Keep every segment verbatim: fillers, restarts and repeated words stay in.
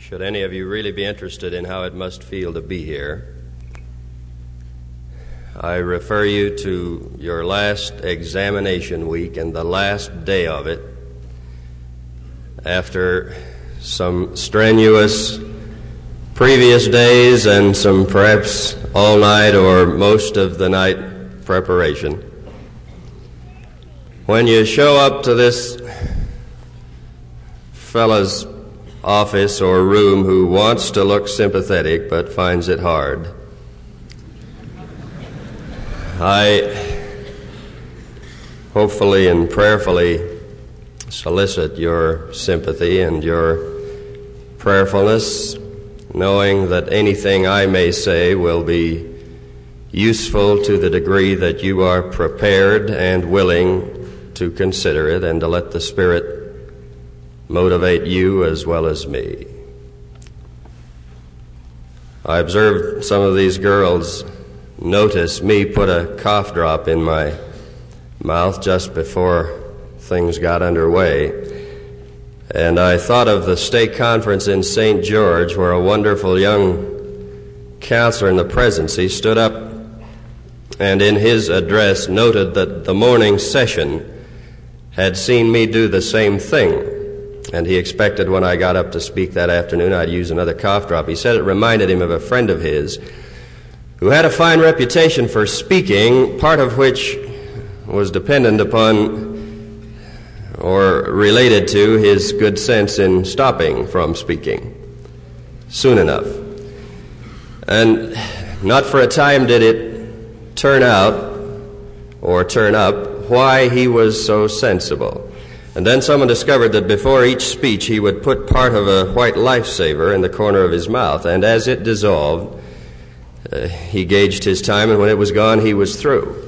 should any of you really be interested in how it must feel to be here, I refer you to your last examination week and the last day of it, after some strenuous previous days and some perhaps all night or most of the night preparation. When you show up to this fellow's office or room who wants to look sympathetic but finds it hard, I hopefully and prayerfully solicit your sympathy and your prayerfulness, knowing that anything I may say will be useful to the degree that you are prepared and willing to consider it and to let the Spirit motivate you as well as me. I observed some of these girls notice me put a cough drop in my mouth just before things got underway. And I thought of the stake conference in Saint George, where a wonderful young counselor in the presidency stood up and in his address noted that the morning session had seen me do the same thing. And he expected when I got up to speak that afternoon I'd use another cough drop. He said it reminded him of a friend of his who had a fine reputation for speaking, part of which was dependent upon or related to his good sense in stopping from speaking soon enough. And not for a time did it turn out or turn up why he was so sensible. And then someone discovered that before each speech he would put part of a white lifesaver in the corner of his mouth, and as it dissolved, uh, he gauged his time, and when it was gone, he was through.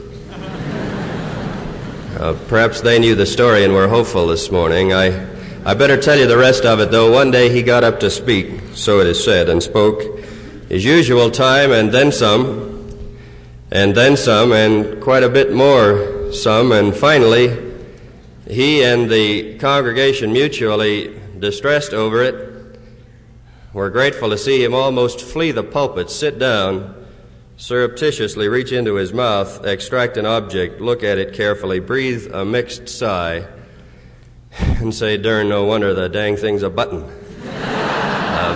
Uh, perhaps they knew the story and were hopeful this morning. I, I better tell you the rest of it, though. One day he got up to speak, so it is said, and spoke his usual time, and then some, and then some, and quite a bit more some, and finally he and the congregation, mutually distressed over it, were grateful to see him almost flee the pulpit, sit down, surreptitiously reach into his mouth, extract an object, look at it carefully, breathe a mixed sigh, and say, "Darn, no wonder the dang thing's a button." um,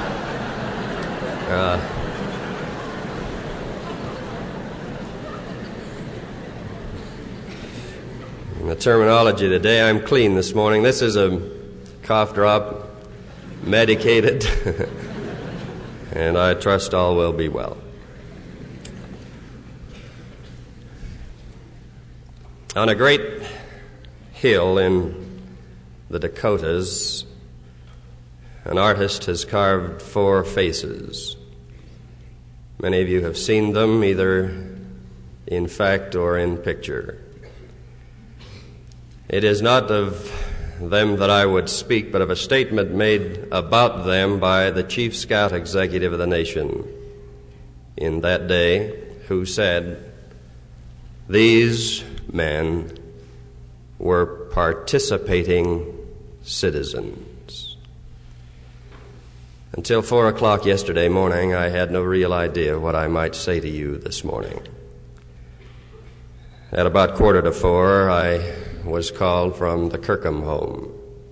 uh, in the terminology today, I'm clean this morning. This is a cough drop, medicated, and I trust all will be well. On a great hill in the Dakotas, an artist has carved four faces. Many of you have seen them, either in fact or in picture. It is not of them that I would speak, but of a statement made about them by the chief scout executive of the nation in that day, who said, "These men were participating citizens." Until four o'clock yesterday morning, I had no real idea what I might say to you this morning. At about quarter to four, I was called from the Kirkham home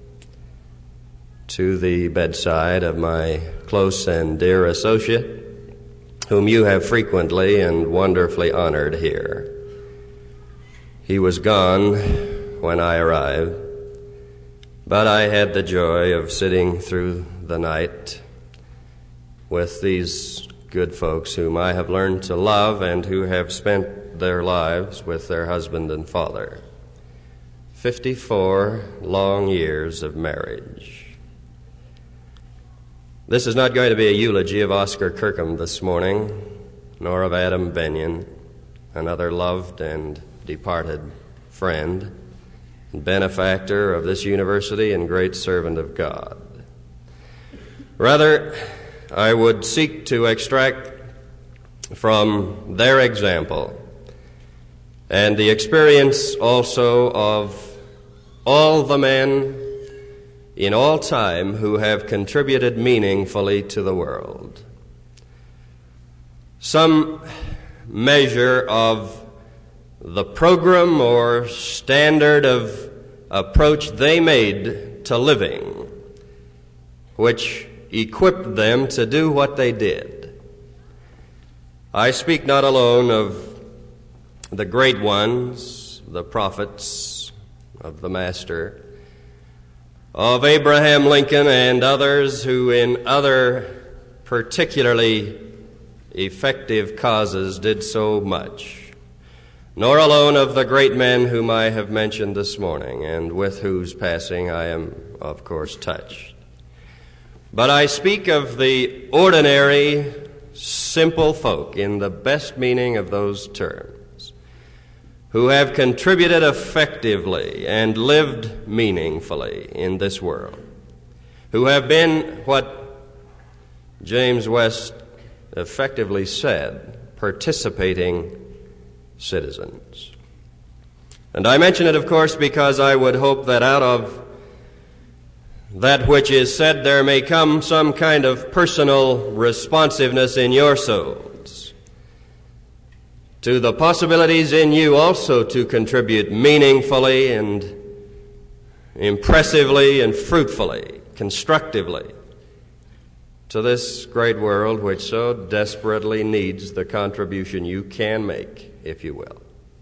to the bedside of my close and dear associate, whom you have frequently and wonderfully honored here. He was gone when I arrived, but I had the joy of sitting through the night with these good folks whom I have learned to love and who have spent their lives with their husband and father. Fifty-four long years of marriage. This is not going to be a eulogy of Oscar Kirkham this morning, nor of Adam Benyon, another loved and departed friend, benefactor of this university and great servant of God. Rather, I would seek to extract from their example and the experience also of all the men in all time who have contributed meaningfully to the world. Some measure of the program or standard of approach they made to living, which equipped them to do what they did. I speak not alone of the great ones, the prophets of the Master, of Abraham Lincoln and others who in other particularly effective causes did so much, nor alone of the great men whom I have mentioned this morning and with whose passing I am, of course, touched. But I speak of the ordinary, simple folk in the best meaning of those terms, who have contributed effectively and lived meaningfully in this world, who have been what James West effectively said, participating citizens. And I mention it, of course, because I would hope that out of that which is said there may come some kind of personal responsiveness in your souls to the possibilities in you also to contribute meaningfully and impressively and fruitfully, constructively to this great world which so desperately needs the contribution you can make, if you will.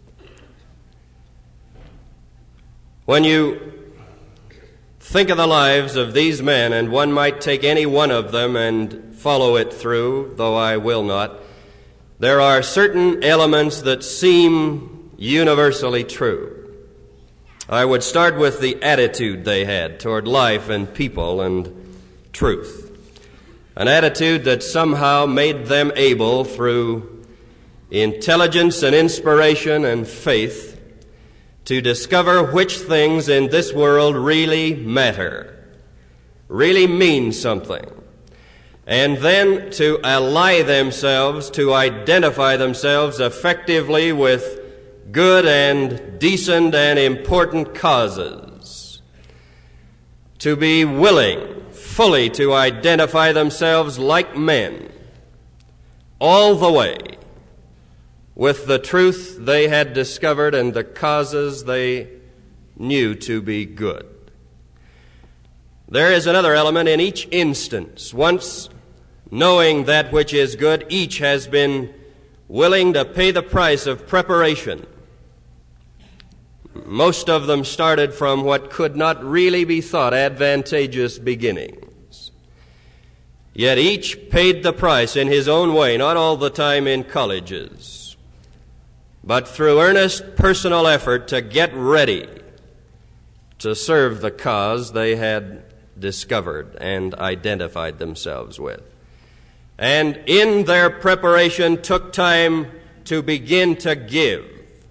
When you think of the lives of these men, and one might take any one of them and follow it through, though I will not, there are certain elements that seem universally true. I would start with the attitude they had toward life and people and truth. An attitude that somehow made them able, through intelligence and inspiration and faith, to discover which things in this world really matter, really mean something, and then to ally themselves, to identify themselves effectively with good and decent and important causes, to be willing fully to identify themselves like men all the way with the truth they had discovered and the causes they knew to be good. There is another element in each instance. Once knowing that which is good, each has been willing to pay the price of preparation. Most of them started from what could not really be thought advantageous beginnings. Yet each paid the price in his own way, not all the time in colleges, but through earnest personal effort to get ready to serve the cause they had discovered and identified themselves with. And in their preparation took time to begin to give.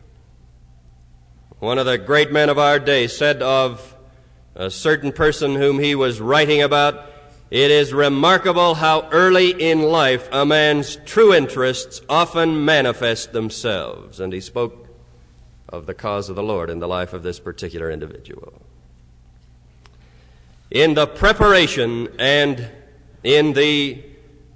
One of the great men of our day said of a certain person whom he was writing about, "It is remarkable how early in life a man's true interests often manifest themselves." And he spoke of the cause of the Lord in the life of this particular individual. In the preparation and in the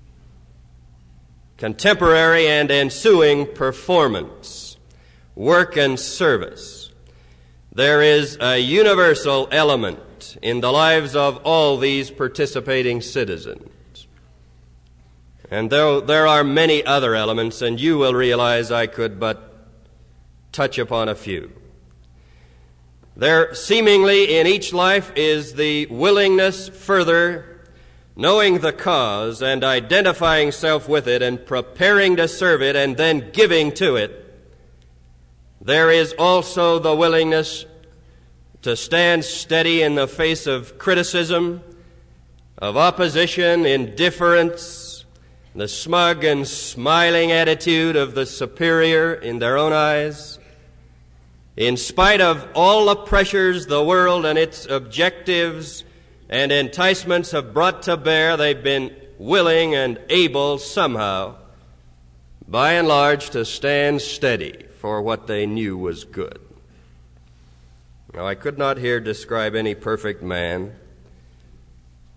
contemporary and ensuing performance, work and service, there is a universal element in the lives of all these participating citizens. And though there are many other elements, and you will realize I could but touch upon a few, there seemingly in each life is the willingness further, knowing the cause and identifying self with it and preparing to serve it and then giving to it. There is also the willingness to stand steady in the face of criticism, of opposition, indifference, the smug and smiling attitude of the superior in their own eyes. In spite of all the pressures the world and its objectives and enticements have brought to bear, they've been willing and able somehow, by and large, to stand steady for what they knew was good. Now, I could not here describe any perfect man,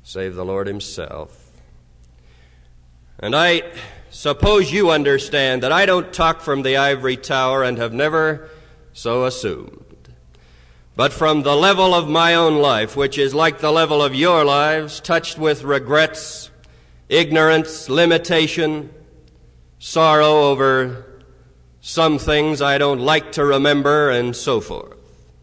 save the Lord himself. And I suppose you understand that I don't talk from the ivory tower and have never so assumed, but from the level of my own life, which is like the level of your lives, touched with regrets, ignorance, limitation, sorrow over some things I don't like to remember, and so forth.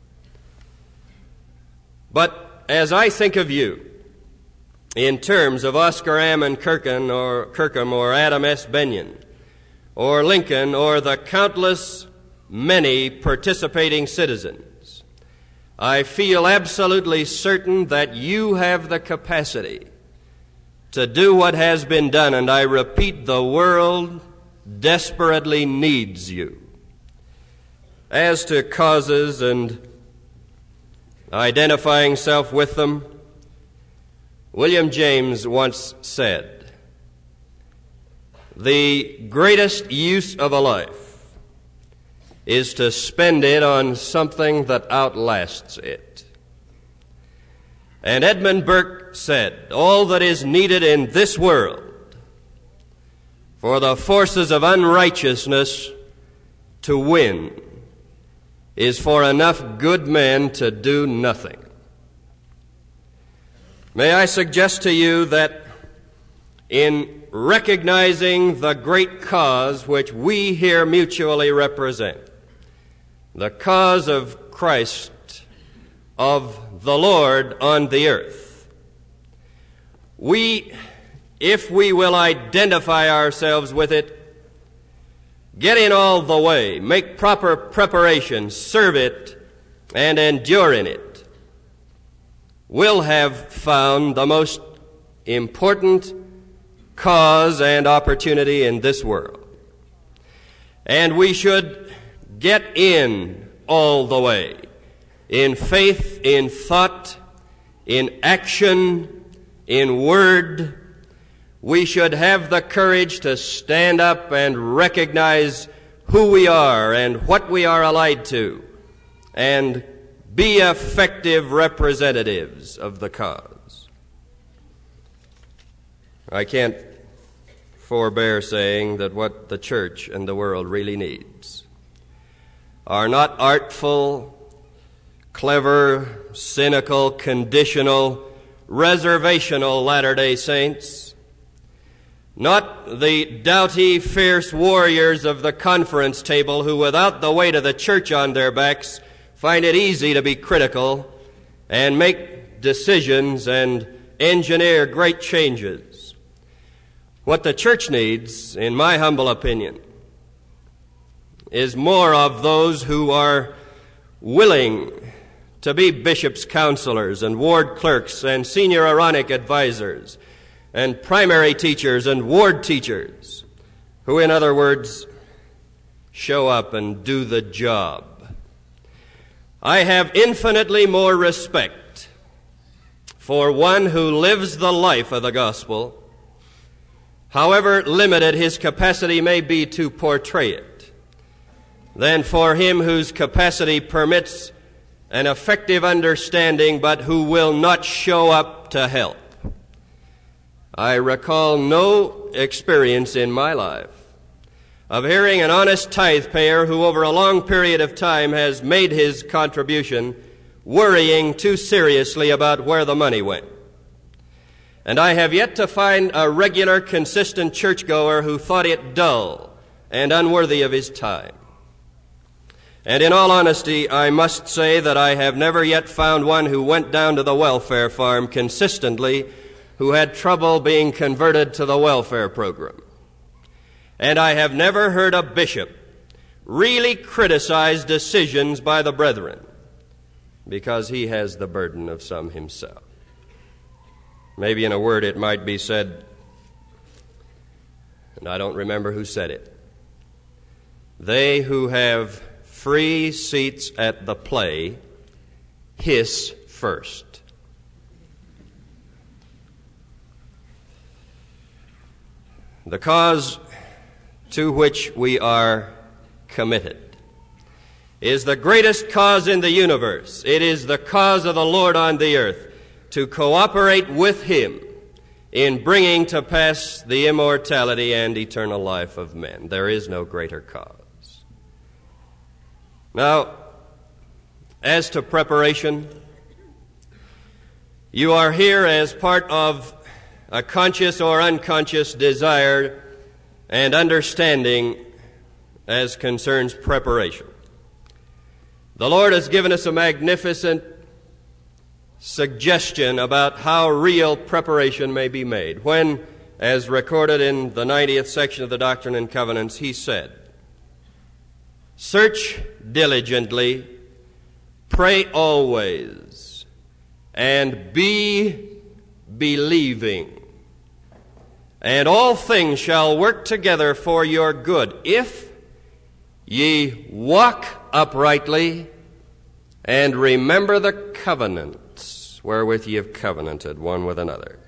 But as I think of you, in terms of Oscar Ammon Kirkham or Kirkham or Adam S. Benyon or Lincoln or the countless many participating citizens, I feel absolutely certain that you have the capacity to do what has been done, and I repeat, the world desperately needs you. As to causes and identifying self with them, William James once said, "The greatest use of a life is to spend it on something that outlasts it." And Edmund Burke said, "All that is needed in this world for the forces of unrighteousness to win is for enough good men to do nothing." May I suggest to you that in recognizing the great cause which we here mutually represent, the cause of Christ, of the Lord on the earth, we, if we will identify ourselves with it, get in all the way, make proper preparations, serve it, and endure in it, will have found the most important cause and opportunity in this world. And we should get in all the way, in faith, in thought, in action, in word. We should have the courage to stand up and recognize who we are and what we are allied to, and be effective representatives of the cause. I can't forbear saying that what the church and the world really needs are not artful, clever, cynical, conditional, reservational Latter-day Saints, not the doughty, fierce warriors of the conference table who, without the weight of the church on their backs, find it easy to be critical and make decisions and engineer great changes. What the church needs, in my humble opinion, is more of those who are willing to be bishops' counselors and ward clerks and senior Aaronic advisors and primary teachers and ward teachers, who, in other words, show up and do the job. I have infinitely more respect for one who lives the life of the gospel, however limited his capacity may be to portray it, than for him whose capacity permits an effective understanding but who will not show up to help. I recall no experience in my life of hearing an honest tithe payer who over a long period of time has made his contribution worrying too seriously about where the money went. And I have yet to find a regular, consistent churchgoer who thought it dull and unworthy of his time. And in all honesty, I must say that I have never yet found one who went down to the welfare farm consistently who had trouble being converted to the welfare program. And I have never heard a bishop really criticize decisions by the brethren because he has the burden of some himself. Maybe in a word it might be said, and I don't remember who said it, they who have free seats at the play hiss first. The cause to which we are committed is the greatest cause in the universe. It is the cause of the Lord on the earth. to cooperate with him in bringing to pass the immortality and eternal life of men. There is no greater cause. Now, as to preparation, you are here as part of a conscious or unconscious desire and understanding as concerns preparation. The Lord has given us a magnificent suggestion about how real preparation may be made when, as recorded in the ninetieth section of the Doctrine and Covenants, he said, "Search diligently, pray always, and be believing, and all things shall work together for your good, if ye walk uprightly, and remember the covenants wherewith ye have covenanted one with another."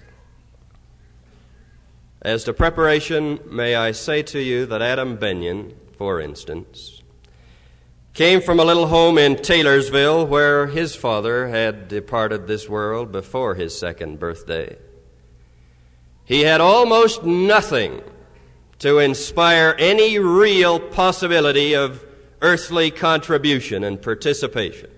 As to preparation, may I say to you that Adam Benyon, for instance, came from a little home in Taylorsville where his father had departed this world before his second birthday. He had almost nothing to inspire any real possibility of earthly contribution and participation.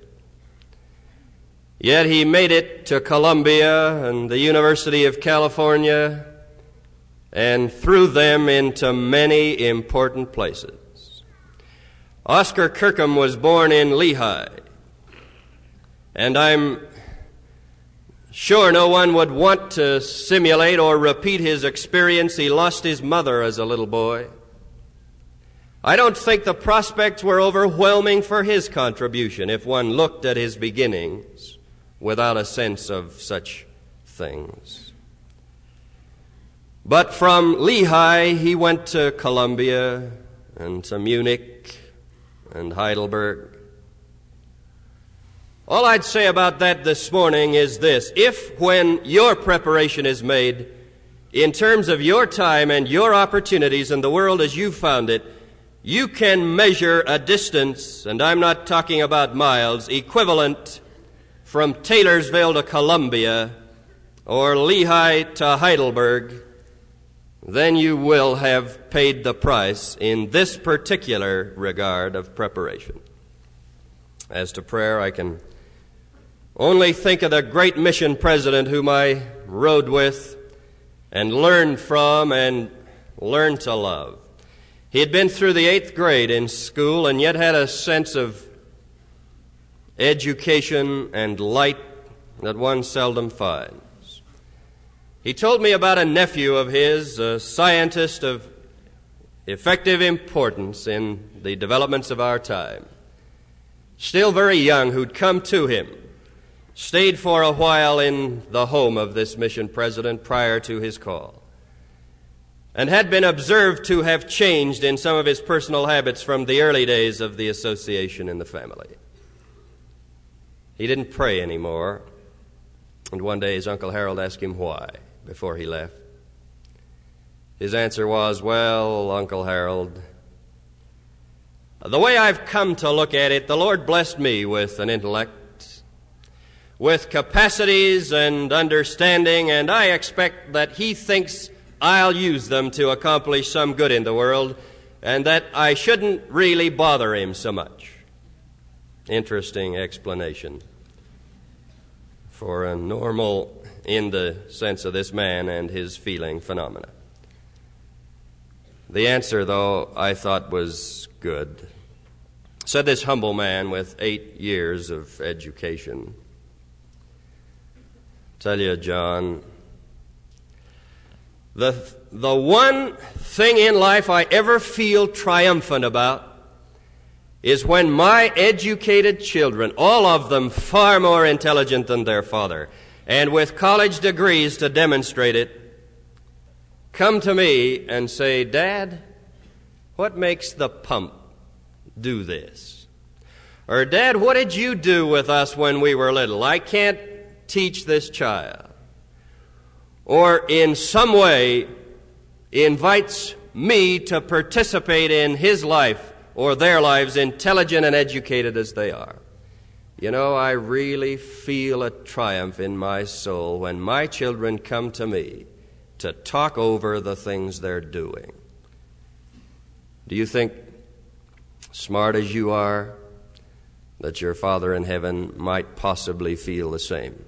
Yet he made it to Columbia and the University of California, and through them into many important places. Oscar Kirkham was born in Lehigh, and I'm sure no one would want to simulate or repeat his experience. He lost his mother as a little boy. I don't think the prospects were overwhelming for his contribution if one looked at his beginnings without a sense of such things. But from Lehigh, he went to Columbia and to Munich and Heidelberg. All I'd say about that this morning is this: if, when your preparation is made, in terms of your time and your opportunities in the world as you found it, you can measure a distance, and I'm not talking about miles, equivalent from Taylorsville to Columbia or Lehigh to Heidelberg, then you will have paid the price in this particular regard of preparation. As to prayer, I can only think of the great mission president whom I rode with and learned from and learned to love. He had been through the eighth grade in school and yet had a sense of education and light that one seldom finds. He told me about a nephew of his, a scientist of effective importance in the developments of our time, still very young, who'd come to him, stayed for a while in the home of this mission president prior to his call, and had been observed to have changed in some of his personal habits from the early days of the association in the family. He didn't pray anymore, and one day his Uncle Harold asked him why before he left. His answer was, "Well, Uncle Harold, the way I've come to look at it, the Lord blessed me with an intellect, with capacities and understanding, and I expect that He thinks I'll use them to accomplish some good in the world, and that I shouldn't really bother Him so much." Interesting explanation for a normal, in the sense of this man and his feeling, phenomena. The answer, though, I thought was good. Said this humble man with eight years of education, "Tell you, John, the, the one thing in life I ever feel triumphant about is when my educated children, all of them far more intelligent than their father, and with college degrees to demonstrate it, come to me and say, 'Dad, what makes the pump do this?' Or, 'Dad, what did you do with us when we were little? I can't teach this child.' Or in some way invites me to participate in his life or their lives, intelligent and educated as they are. You know, I really feel a triumph in my soul when my children come to me to talk over the things they're doing. Do you think, smart as you are, that your Father in heaven might possibly feel the same?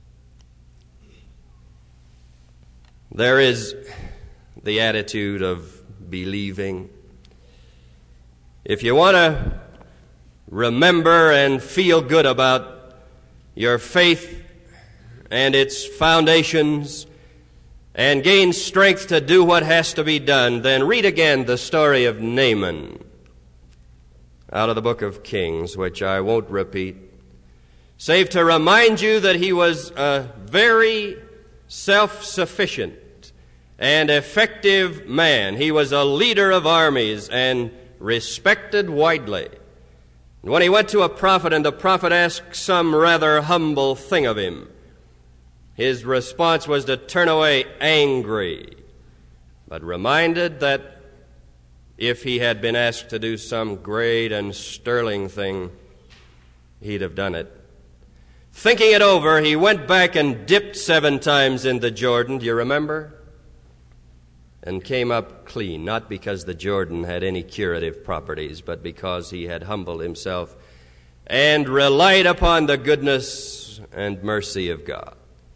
There is the attitude of believing. If you want to remember and feel good about your faith and its foundations and gain strength to do what has to be done, then read again the story of Naaman out of the book of Kings, which I won't repeat, save to remind you that he was a very self-sufficient and effective man. He was a leader of armies and respected widely. And when he went to a prophet and the prophet asked some rather humble thing of him, his response was to turn away angry, but reminded that if he had been asked to do some great and sterling thing, he'd have done it. Thinking it over, he went back and dipped seven times in the Jordan, do you remember? And came up clean, not because the Jordan had any curative properties, but because he had humbled himself and relied upon the goodness and mercy of God.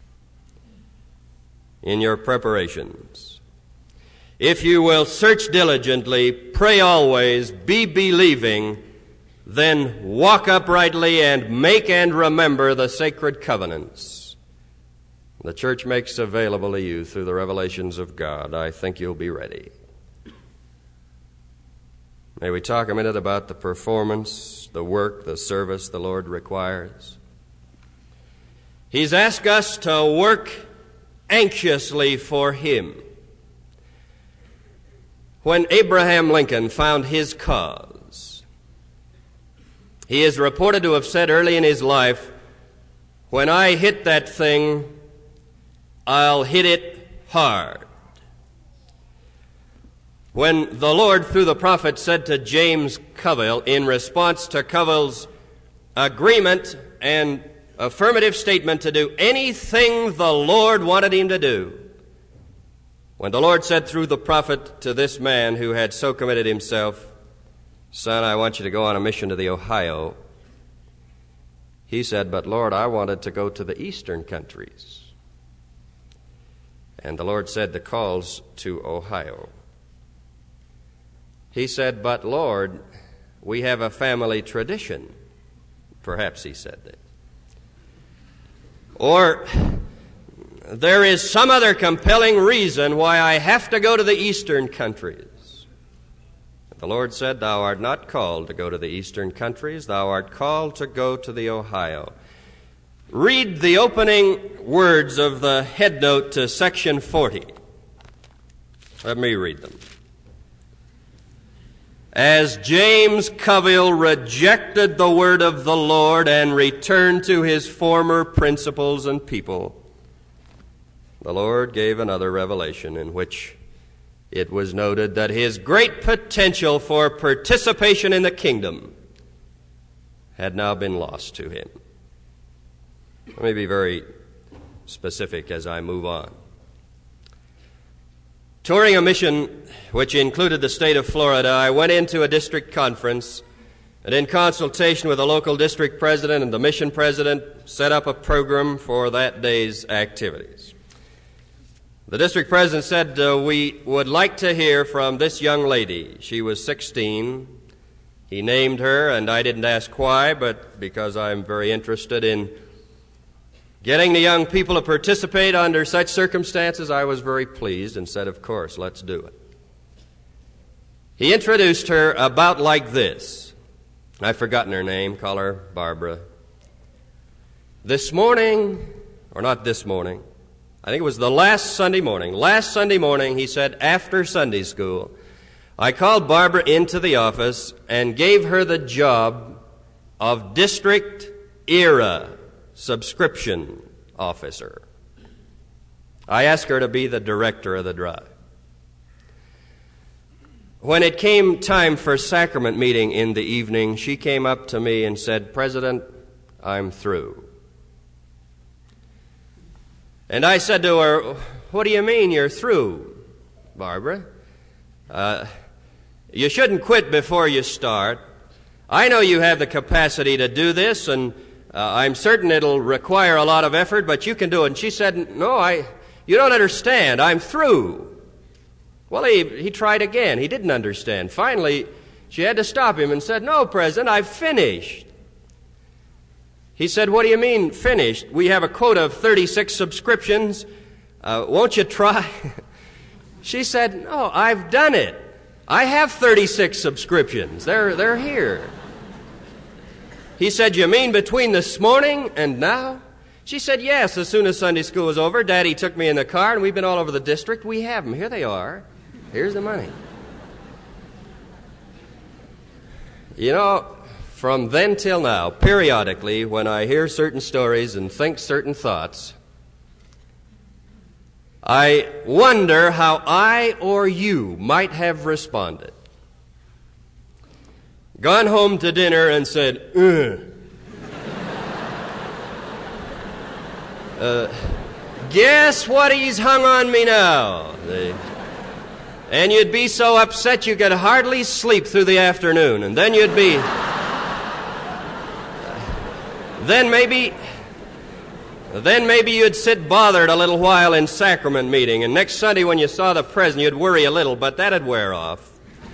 In your preparations, if you will search diligently, pray always, be believing, then walk uprightly and make and remember the sacred covenants the church makes available to you through the revelations of God, I think you'll be ready. May we talk a minute about the performance, the work, the service the Lord requires. He's asked us to work anxiously for Him. When Abraham Lincoln found his cause, he is reported to have said early in his life, "When I hit that thing, I'll hit it hard." When the Lord, through the prophet, said to James Coville, in response to Coville's agreement and affirmative statement to do anything the Lord wanted him to do, when the Lord said through the prophet to this man who had so committed himself, "Son, I want you to go on a mission to the Ohio," he said, "But Lord, I wanted to go to the eastern countries." And the Lord said, "The call's to Ohio." He said, "But Lord, we have a family tradition." Perhaps he said that. Or, "There is some other compelling reason why I have to go to the eastern countries." The Lord said, "Thou art not called to go to the eastern countries. Thou art called to go to the Ohio." Read the opening words of the headnote to section forty. Let me read them. "As James Coville rejected the word of the Lord and returned to his former principles and people, the Lord gave another revelation in which it was noted that his great potential for participation in the kingdom had now been lost to him." Let me be very specific as I move on. Touring a mission which included the state of Florida, I went into a district conference and in consultation with the local district president and the mission president set up a program for that day's activities. The district president said, uh, "We would like to hear from this young lady." She was sixteen. He named her, and I didn't ask why, but because I'm very interested in getting the young people to participate under such circumstances, I was very pleased and said, "Of course, let's do it." He introduced her about like this. I've forgotten her name. Call her Barbara. "This morning," or not this morning, I think it was the last Sunday morning. Last Sunday morning, he said, after Sunday school, I called Barbara into the office and gave her the job of district E R A subscription officer. I asked her to be the director of the drive. When it came time for sacrament meeting in the evening, she came up to me and said, "President, I'm through. And I said to her, what do you mean you're through, Barbara? Uh, you shouldn't quit before you start. I know you have the capacity to do this, and uh, I'm certain it'll require a lot of effort, but you can do it. And she said, no, I, you don't understand. I'm through. Well, he, he tried again. He didn't understand. Finally, she had to stop him and said, no, President, I've finished. He said, what do you mean, finished? We have a quota of thirty-six subscriptions. Uh, won't you try? She said, no, I've done it. I have thirty-six subscriptions. They're, they're here. He said, you mean between this morning and now? She said, yes, as soon as Sunday school was over, Daddy took me in the car, and we've been all over the district. We have them. Here they are. Here's the money. You know, from then till now, periodically, when I hear certain stories and think certain thoughts, I wonder how I or you might have responded. Gone home to dinner and said, ugh. uh, guess what he's hung on me now? They, and you'd be so upset you could hardly sleep through the afternoon. And then you'd be... then maybe... Then maybe you'd sit bothered a little while in sacrament meeting, and next Sunday when you saw the president, you'd worry a little, but that'd wear off.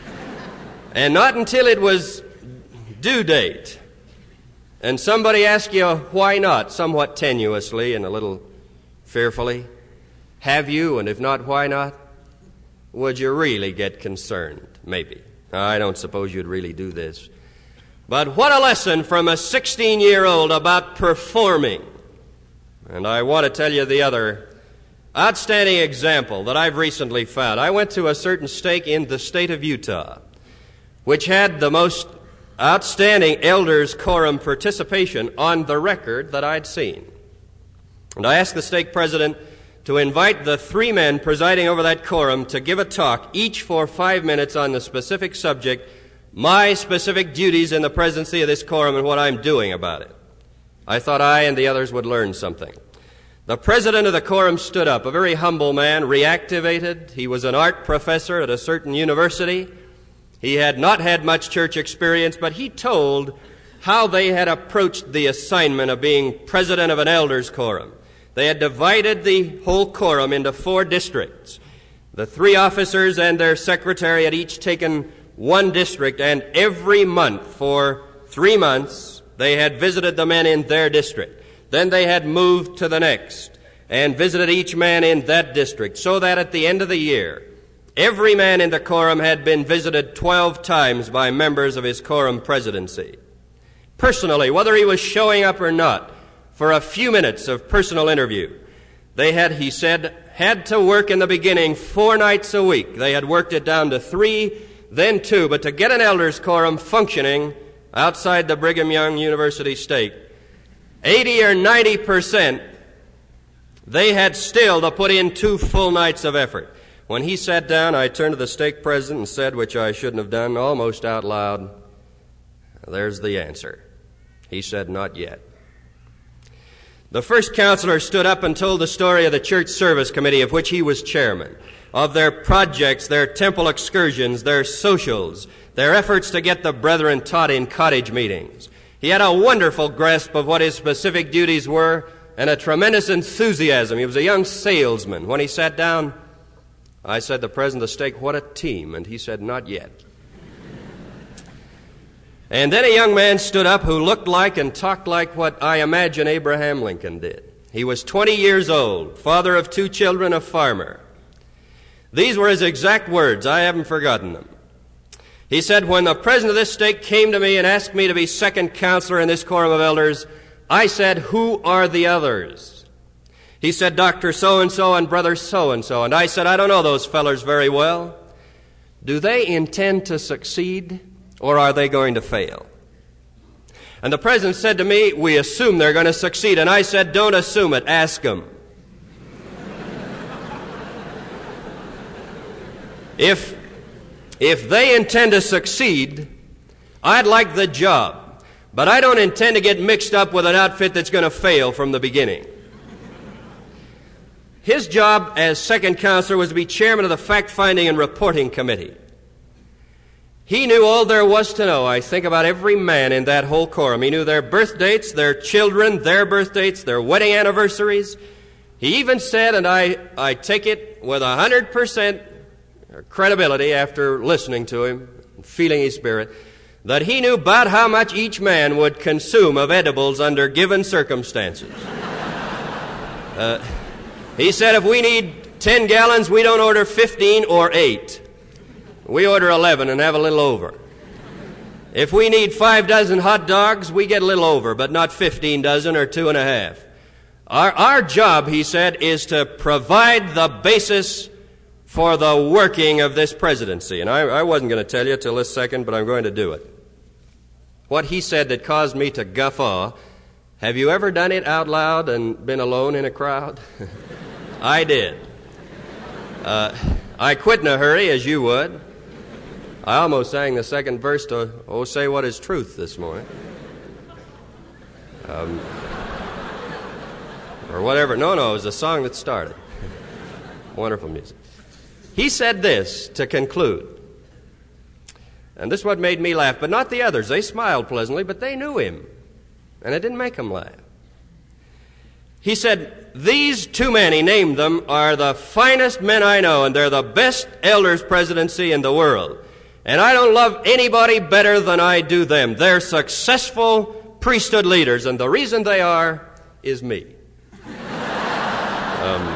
And not until it was due date, and somebody asked you why not, somewhat tenuously and a little fearfully, have you, and if not, why not, would you really get concerned? Maybe. I don't suppose you'd really do this. But what a lesson from a sixteen-year-old about performing. And I want to tell you the other outstanding example that I've recently found. I went to a certain stake in the state of Utah, which had the most outstanding elders' quorum participation on the record that I'd seen. And I asked the stake president to invite the three men presiding over that quorum to give a talk, each for five minutes, on the specific subject, my specific duties in the presidency of this quorum and what I'm doing about it. I thought I and the others would learn something. The president of the quorum stood up, a very humble man, reactivated. He was an art professor at a certain university. He had not had much church experience, but he told how they had approached the assignment of being president of an elders' quorum. They had divided the whole quorum into four districts. The three officers and their secretary had each taken one district, and every month for three months, they had visited the men in their district. Then they had moved to the next and visited each man in that district, so that at the end of the year, every man in the quorum had been visited twelve times by members of his quorum presidency. Personally, whether he was showing up or not, for a few minutes of personal interview. They had, he said, had to work in the beginning four nights a week. They had worked it down to three, then two, but to get an elders' quorum functioning outside the Brigham Young University stake, eighty or ninety percent, they had still to put in two full nights of effort. When he sat down, I turned to the stake president and said, which I shouldn't have done, almost out loud, there's the answer. He said, not yet. The first counselor stood up and told the story of the church service committee, of which he was chairman, of their projects, their temple excursions, their socials, their efforts to get the brethren taught in cottage meetings. He had a wonderful grasp of what his specific duties were and a tremendous enthusiasm. He was a young salesman. When he sat down, I said, the president of the stake, what a team. And he said, not yet. And then a young man stood up who looked like and talked like what I imagine Abraham Lincoln did. He was twenty years old, father of two children, a farmer. These were his exact words. I haven't forgotten them. He said, when the president of this stake came to me and asked me to be second counselor in this quorum of elders, I said, who are the others? He said, Doctor So-and-so and Brother So-and-so. And I said, I don't know those fellers very well. Do they intend to succeed, or are they going to fail? And the president said to me, we assume they're going to succeed. And I said, don't assume it, ask them. If, if they intend to succeed, I'd like the job. But I don't intend to get mixed up with an outfit that's going to fail from the beginning. His job as second counselor was to be chairman of the fact-finding and reporting committee. He knew all there was to know, I think, about every man in that whole quorum. He knew their birth dates, their children, their birth dates, their wedding anniversaries. He even said, and I, I take it with one hundred percent credibility after listening to him and feeling his spirit, that he knew about how much each man would consume of edibles under given circumstances. uh, he said if we need ten gallons, we don't order fifteen or eight. We order eleven and have a little over. If we need five dozen hot dogs, we get a little over, but not fifteen dozen or two and a half. Our, our job, he said, is to provide the basis for the working of this presidency. And I, I wasn't going to tell you till this second, but I'm going to do it. What he said that caused me to guffaw, have you ever done it out loud and been alone in a crowd? I did. Uh, I quit in a hurry, as you would. I almost sang the second verse to Oh, Say What Is Truth this morning. Um, or whatever. No, no, it was a song that started. Wonderful music. He said this to conclude. And this is what made me laugh, but not the others. They smiled pleasantly, but they knew him. And it didn't make them laugh. He said, these two men, he named them, are the finest men I know, and they're the best elders presidency in the world. And I don't love anybody better than I do them. They're successful priesthood leaders, and the reason they are is me. um,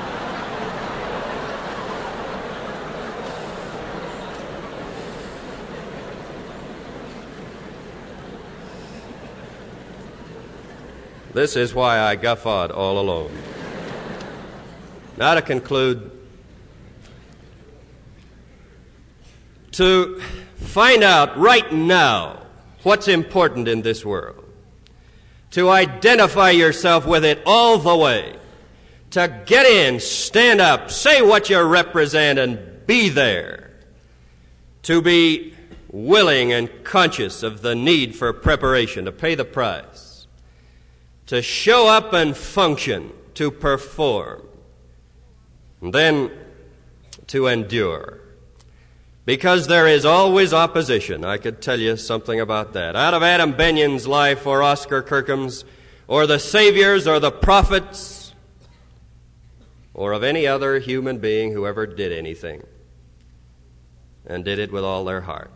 This is why I guffawed all alone. Now to conclude, to find out right now what's important in this world, to identify yourself with it all the way, to get in, stand up, say what you represent, and be there, to be willing and conscious of the need for preparation, to pay the price, to show up and function, to perform, and then to endure. Because there is always opposition. I could tell you something about that. Out of Adam Benyon's life, or Oscar Kirkham's, or the Savior's, or the prophets, or of any other human being who ever did anything, and did it with all their heart.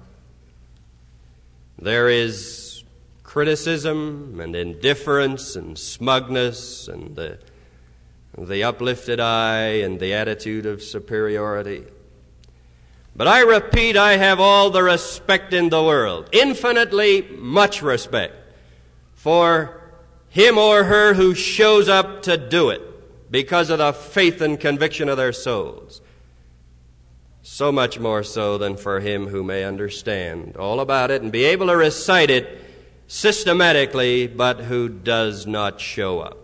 There is criticism and indifference and smugness and the, the uplifted eye and the attitude of superiority. But I repeat, I have all the respect in the world, infinitely much respect, for him or her who shows up to do it because of the faith and conviction of their souls. So much more so than for him who may understand all about it and be able to recite it systematically, but who does not show up.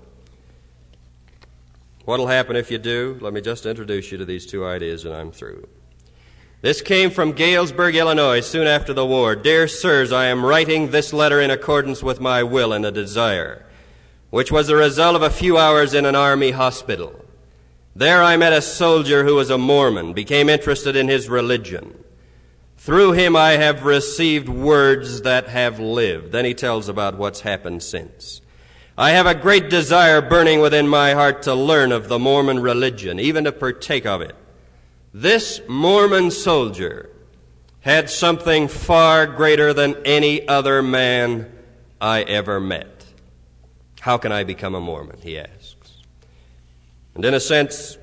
What will happen if you do? Let me just introduce you to these two ideas and I'm through. This came from Galesburg, Illinois, soon after the war. Dear sirs, I am writing this letter in accordance with my will and a desire, which was the result of a few hours in an army hospital. There I met a soldier who was a Mormon, became interested in his religion. Through him I have received words that have lived. Then he tells about what's happened since. I have a great desire burning within my heart to learn of the Mormon religion, even to partake of it. This Mormon soldier had something far greater than any other man I ever met. How can I become a Mormon, he asks. And in a sense,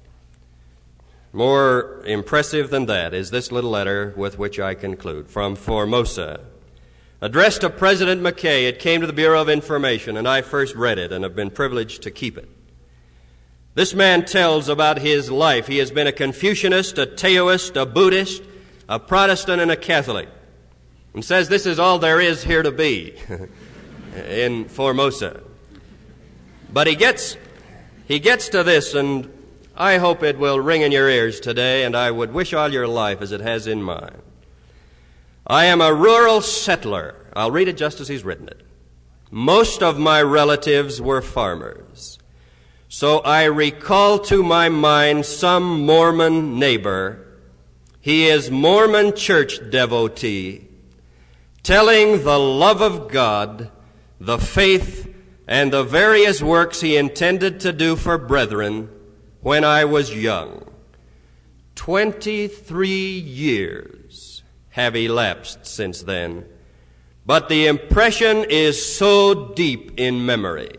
more impressive than that is this little letter with which I conclude, from Formosa, addressed to President McKay. It came to the Bureau of Information, and I first read it and have been privileged to keep it. This man tells about his life. He has been a Confucianist, a Taoist, a Buddhist, a Protestant, and a Catholic, and says this is all there is here to be in Formosa. But he gets, he gets to this, and I hope it will ring in your ears today, and I would wish all your life as it has in mine. I am a rural settler. I'll read it just as he's written it. Most of my relatives were farmers. So I recall to my mind some Mormon neighbor. He is Mormon church devotee, telling the love of God, the faith, and the various works he intended to do for brethren when I was young. Twenty-three years have elapsed since then, but the impression is so deep in memory.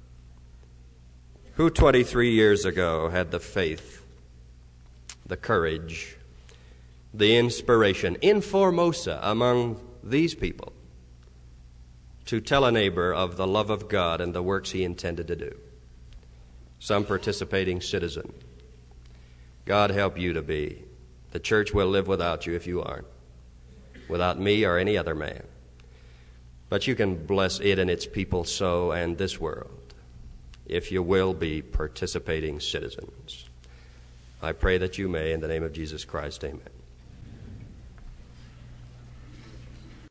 Who twenty-three years ago had the faith, the courage, the inspiration in Formosa among these people to tell a neighbor of the love of God and the works he intended to do? Some participating citizen. God help you to be. The church will live without you if you aren't, without me or any other man. But you can bless it and its people so and this world if you will be participating citizens. I pray that you may, in the name of Jesus Christ, amen.